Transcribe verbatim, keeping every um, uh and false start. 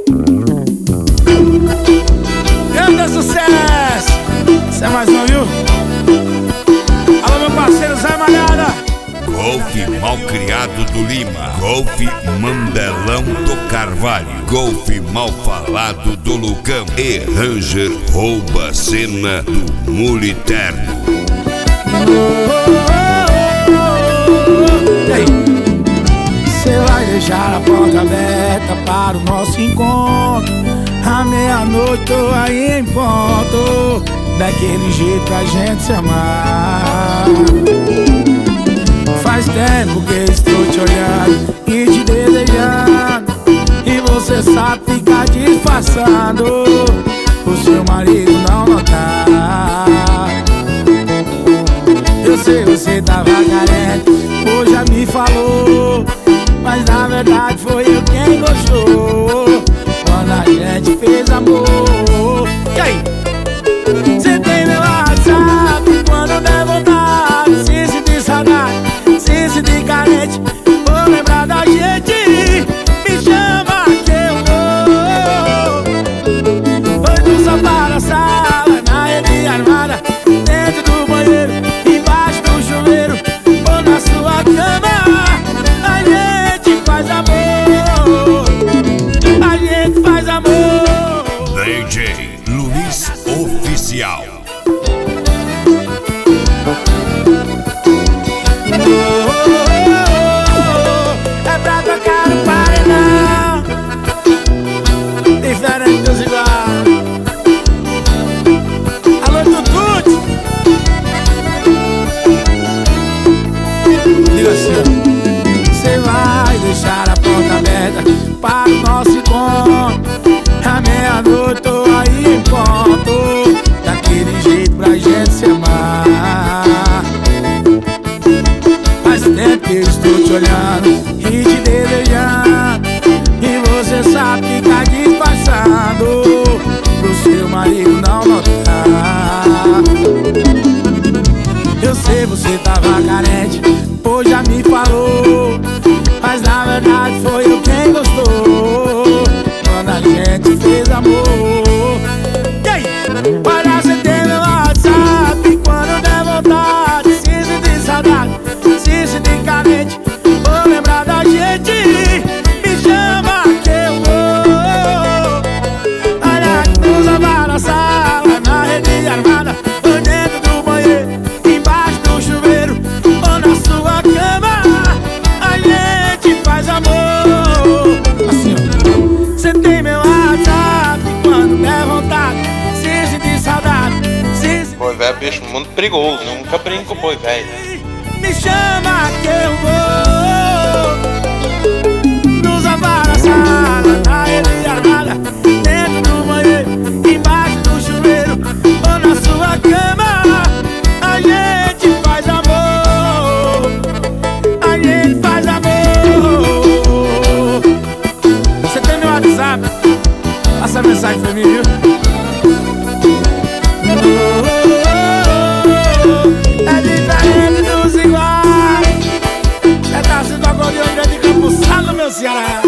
Grande sucesso! Isso é mais um, viu? Alô, meu parceiro Zé Malhada. Golfe Malcriado do Lima, Golfe Mandelão do Carvalho, Golfe Mal Falado do Lucão e Ranger Rouba a Cena do Muliterno. Cê vai deixar a porta aberta para o nosso encontro. À meia-noite tô aí em ponto, daquele jeito pra gente se amar. Faz tempo que estou te olhando e te desejando, e você sabe ficar disfarçando, o seu marido não notar. Eu sei, você tava carente, hoje já me falou, mas na verdade foi eu quem gostou quando a gente fez amor. E aí? Cê tem meu WhatsApp, quando der vontade, se sentir saudade, se sentir carente, vou lembrar da gente, me chama que eu vou. Foi do sofá na sala, na rede armada, dentro do banheiro, embaixo do chuveiro, ou na sua cama, a gente faz amor, a gente faz amor. D J Luiz Oficial. É pra tocar no paredão, diferente dos igual. Alô, Tutute. Diga assim, ó. Cê vai deixar a porta aberta para o nosso encontro. À meia-noite tô aí em ponto, daquele jeito pra gente se amar. Faz tempo que eu estou te olhando e te desejando, e você sabe ficar disfarçando, pro seu marido não notar. Eu sei, você tava carente, hoje já me falou, mas na verdade foi eu quem gostou quando a gente fez amor. E aí? Olha, você tem meu WhatsApp, quando der vontade, se sentir saudade, se sentir carente, vou lembrar da gente, me chama que eu vou. Olha, nos lavar na sala, na rede armada, ou dentro do banheiro, embaixo do chuveiro, ou na sua cama, a gente faz amor. Assim, ó. Cê tem meu WhatsApp, quando der vontade, se sentir saudade, se sentir... Boi velho é bicho muito perigoso, nunca brinco com boi velho. Me chama que eu vou. Nos lavar na sala, na rede armada, dentro do banheiro, embaixo do chuveiro, ou na sua cama, a gente faz amor, a gente faz amor. Você tem meu WhatsApp? Passa a mensagem pra mim, viu? É diferente dos iguais. É da cidade de Campo Salo, meu Ceará.